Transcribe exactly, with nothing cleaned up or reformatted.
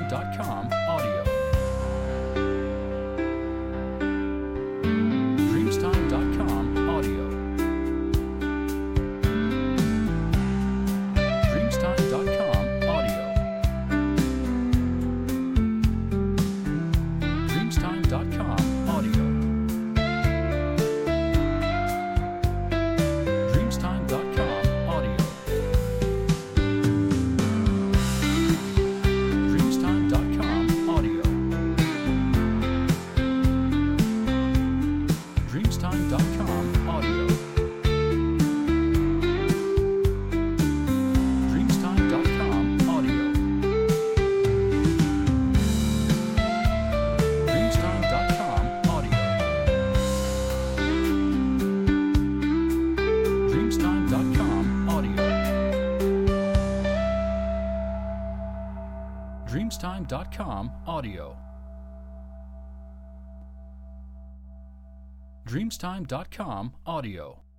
dot com audio. Dreamstime dot com audio. Dreamstime dot com audio. Dreamstime dot com audio. Dreamstime dot com audio. Dreamstime dot com audio. Dreamstime dot com audio. Dreamstime dot com audio. Dreamstime dot com audio. Dreamstime dot com audio. Dreamstime dot com audio. Dreamstime dot com audio.